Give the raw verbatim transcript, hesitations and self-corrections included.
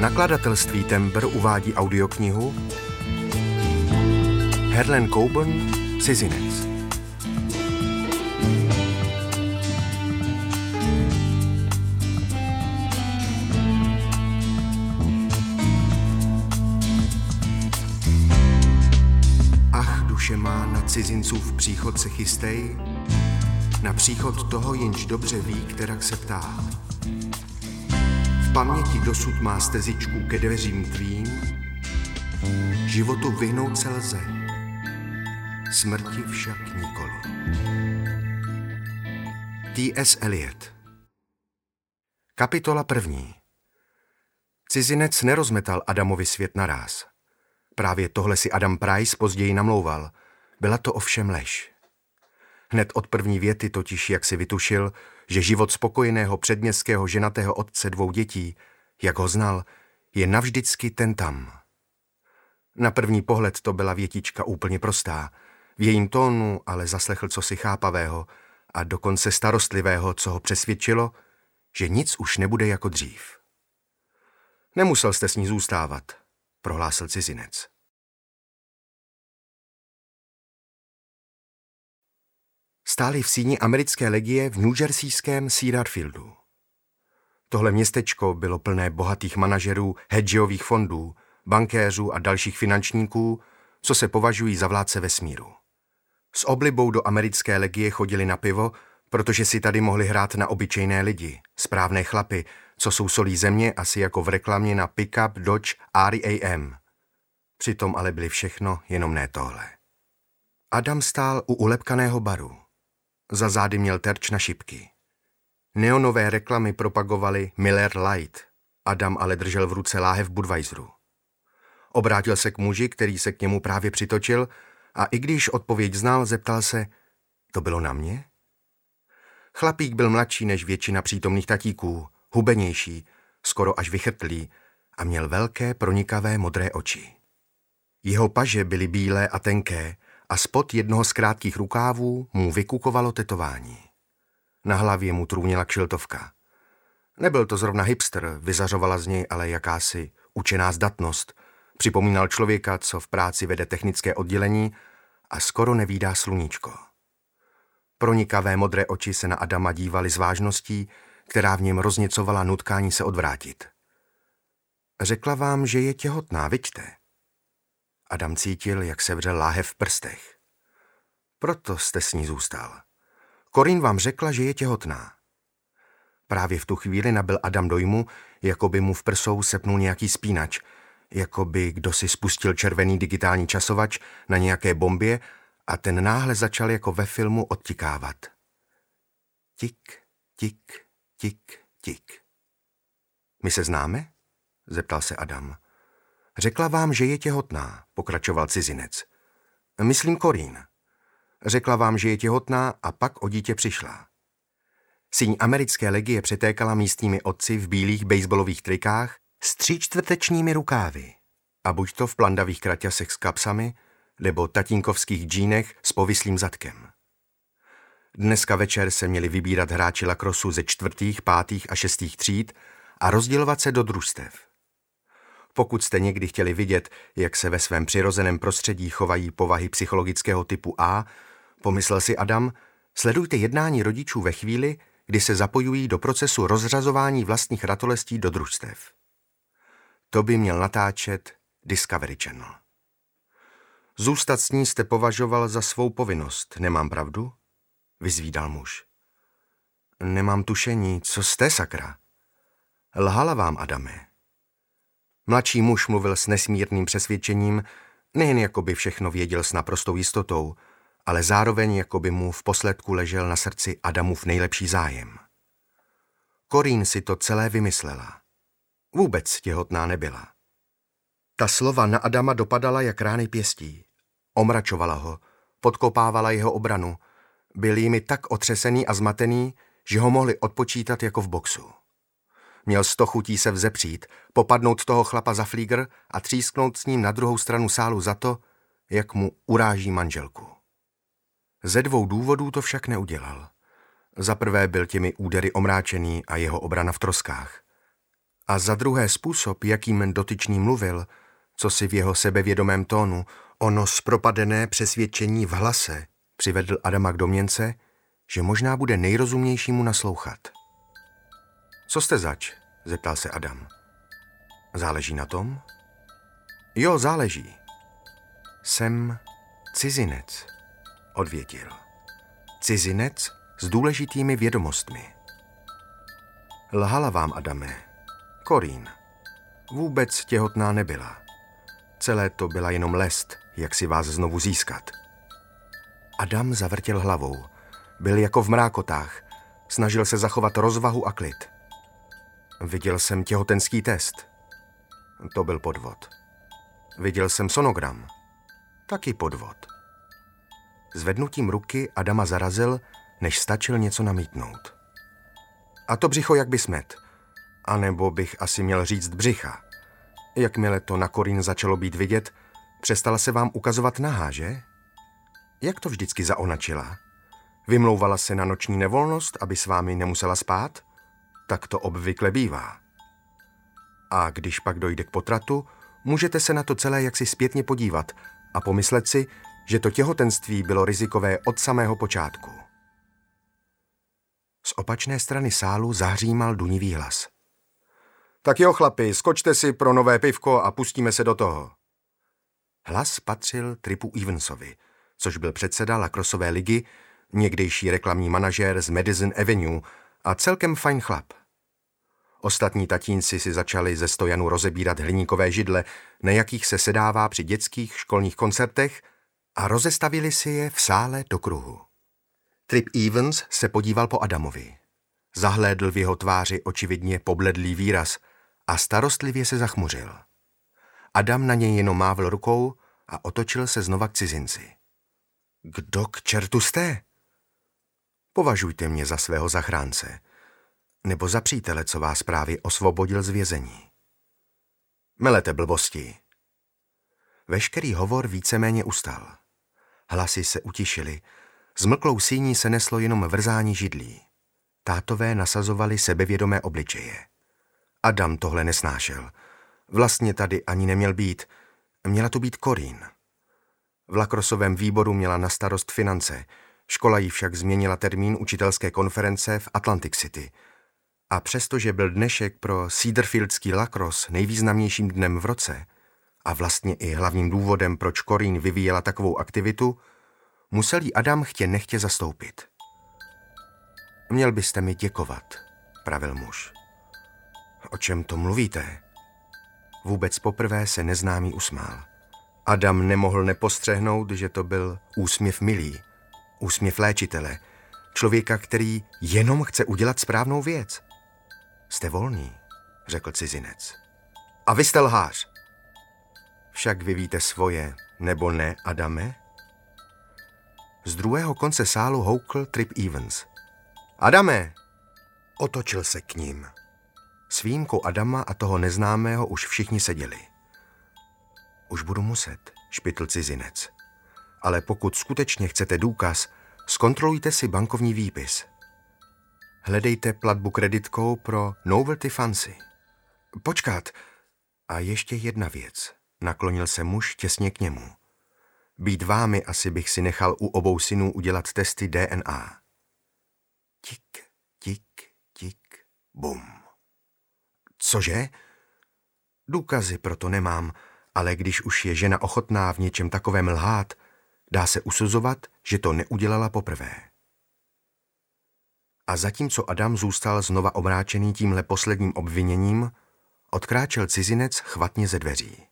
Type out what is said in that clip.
Nakladatelství Tembr uvádí audioknihu Harlan Coben, Cizinec. Ach, duše má, na cizincův příchod se chystej, na příchod toho, jenž dobře ví, kterak se ptá. V paměti dosud má stezičku ke dveřím tvým, životu vyhnout se lze, smrti však nikoli. T S. Eliot. Kapitola první. Cizinec nerozmetal Adamovi svět naráz. Právě tohle si Adam Price později namlouval. Byla to ovšem lež. Hned od první věty totiž, jak si vytušil, že život spokojeného předměstského ženatého otce dvou dětí, jak ho znal, je navždycky ten tam. Na první pohled to byla větička úplně prostá. V jejím tónu ale zaslechl cosi chápavého a dokonce starostlivého, co ho přesvědčilo, že nic už nebude jako dřív. Nemusel jste s ní zůstávat, prohlásil cizinec. Stáli v síni americké legie v newjerseyském Cedar Fieldu. Tohle městečko bylo plné bohatých manažerů hedgeových fondů, bankéřů a dalších finančníků, co se považují za vládce vesmíru. S oblibou do americké legie chodili na pivo, protože si tady mohli hrát na obyčejné lidi, správné chlapy, co jsou solí země asi jako v reklamě na pick-up Dodge R A M. Přitom ale byli všechno, jenom ne tohle. Adam stál u ulepkaného baru. Za zády měl terč na šipky. Neonové reklamy propagovaly Miller Lite. Adam ale držel v ruce láhev Budweiseru. Obrátil se k muži, který se k němu právě přitočil, a i když odpověď znal, zeptal se, to bylo na mě? Chlapík byl mladší než většina přítomných tatíků, hubenější, skoro až vychrtlý, a měl velké pronikavé modré oči. Jeho paže byly bílé a tenké a spod jednoho z krátkých rukávů mu vykukovalo tetování. Na hlavě mu trůněla kšiltovka. Nebyl to zrovna hipster, vyzařovala z něj ale jakási učená zdatnost. Připomínal člověka, co v práci vede technické oddělení a skoro nevídá sluníčko. Pronikavé modré oči se na Adama dívaly s vážností, která v něm rozněcovala nutkání se odvrátit. Řekla vám, že je těhotná, viďte? Adam cítil, jak se vřel láhev v prstech. Proto jste s ní zůstal. Corinne vám řekla, že je těhotná. Právě v tu chvíli nabyl Adam dojmu, jako by mu v prsou sepnul nějaký spínač, jako by kdo si spustil červený digitální časovač na nějaké bombě a ten náhle začal jako ve filmu odtikávat. Tik, tik, tik, tik. My se známe? Zeptal se Adam. Řekla vám, že je těhotná, pokračoval cizinec. Myslím Corinne. Řekla vám, že je těhotná a pak o dítě přišla. Síň americké legie přetékala místními otci v bílých baseballových trikách s tříčtvrtečními rukávy a buď to v plandavých kraťasech s kapsami, nebo tatínkovských džínech s povislým zadkem. Dneska večer se měli vybírat hráči lakrosu ze čtvrtých, pátých a šestých tříd a rozdělovat se do družstev. Pokud jste někdy chtěli vidět, jak se ve svém přirozeném prostředí chovají povahy psychologického typu A, pomyslel si Adam, sledujte jednání rodičů ve chvíli, kdy se zapojují do procesu rozřazování vlastních ratolestí do družstev. To by měl natáčet Discovery Channel. Zůstat s ní jste považoval za svou povinnost, nemám pravdu? Vyzvídal muž. Nemám tušení, co jste, sakra? Lhala vám, Adame. Mladší muž mluvil s nesmírným přesvědčením, nejen jako by všechno věděl s naprostou jistotou, ale zároveň jako by mu v posledku ležel na srdci Adamův nejlepší zájem. Corinne si to celé vymyslela. Vůbec těhotná nebyla. Ta slova na Adama dopadala jak rány pěstí. Omračovala ho, podkopávala jeho obranu, byl jimi tak otřesený a zmatený, že ho mohli odpočítat jako v boxu. Měl sto chutí se vzepřít, popadnout toho chlapa za flígr a třísknout s ním na druhou stranu sálu za to, jak mu uráží manželku. Ze dvou důvodů to však neudělal. Za prvé byl těmi údery omráčený a jeho obrana v troskách. A za druhé způsob, jakým dotyčný mluvil, co si v jeho sebevědomém tónu, ono zpropadené přesvědčení v hlase, přivedl Adama k domněnce, že možná bude nejrozumnější mu naslouchat. Co jste zač? Zeptal se Adam. Záleží na tom? Jo, záleží. Jsem cizinec, odvětil. Cizinec s důležitými vědomostmi. Lhala vám, Adame. Corinne. Vůbec těhotná nebyla. Celé to byla jenom lest, jak si vás znovu získat. Adam zavrtěl hlavou. Byl jako v mrákotách. Snažil se zachovat rozvahu a klid. Viděl jsem těhotenský test. To byl podvod. Viděl jsem sonogram. Taky podvod. Zvednutím ruky Adama zarazil, než stačil něco namítnout. A to břicho jak by smet. A nebo bych asi měl říct břicha. Jakmile to na Corinne začalo být vidět, přestala se vám ukazovat nahá, že? Jak to vždycky zaonačila? Vymlouvala se na noční nevolnost, aby s vámi nemusela spát? Tak to obvykle bývá. A když pak dojde k potratu, můžete se na to celé jaksi zpětně podívat a pomyslet si, že to těhotenství bylo rizikové od samého počátku. Z opačné strany sálu zahřímal dunivý hlas. Tak jo, chlapi, skočte si pro nové pivko a pustíme se do toho. Hlas patřil Tripu Evansovi, což byl předseda lacrossové ligy, někdejší reklamní manažér z Madison Avenue a celkem fajn chlap. Ostatní tatínci si začali ze stojanu rozebírat hliníkové židle, na jakých se sedává při dětských školních koncertech, a rozestavili si je v sále do kruhu. Trip Evans se podíval po Adamovi. Zahlédl v jeho tváři očividně pobledlý výraz a starostlivě se zachmuřil. Adam na něj jenom mávl rukou a otočil se znova k cizinci. Kdo k čertu jste? Považujte mě za svého zachránce, nebo za přítele, co vás právě osvobodil z vězení. Melete blbosti. Veškerý hovor víceméně ustal. Hlasy se utišily, s mlklou síní se neslo jenom vrzání židlí. Tátové nasazovali sebevědomé obličeje. Adam tohle nesnášel. Vlastně tady ani neměl být. Měla tu být Corinne. V lacrossovém výboru měla na starost finance, škola jí však změnila termín učitelské konference v Atlantic City. A přestože byl dnešek pro Cedarfieldský lacrosse nejvýznamnějším dnem v roce a vlastně i hlavním důvodem, proč Corinne vyvíjela takovou aktivitu, musel jí Adam chtě nechtě zastoupit. Měl byste mi děkovat, pravil muž. O čem to mluvíte? Vůbec poprvé se neznámý usmál. Adam nemohl nepostřehnout, že to byl úsměv milý, úsměv léčitele, člověka, který jenom chce udělat správnou věc. Jste volný, řekl cizinec. A vy jste lhář. Však vy víte svoje, nebo ne, Adame? Z druhého konce sálu houkl Trip Evans. Adame! Otočil se k ním. S výjimkou Adama a toho neznámého už všichni seděli. Už budu muset, špitl cizinec. Ale pokud skutečně chcete důkaz, zkontrolujte si bankovní výpis. Hledejte platbu kreditkou pro Novelty Fancy. Počkat. A ještě jedna věc. Naklonil se muž těsně k němu. Být vámi asi bych si nechal u obou synů udělat testy D N A. Tik, tik, tik, bum. Cože? Důkazy proto nemám, ale když už je žena ochotná v něčem takovém lhát, dá se usuzovat, že to neudělala poprvé. A zatímco Adam zůstal znova obráčený tímhle posledním obviněním, odkráčel cizinec chvatně ze dveří.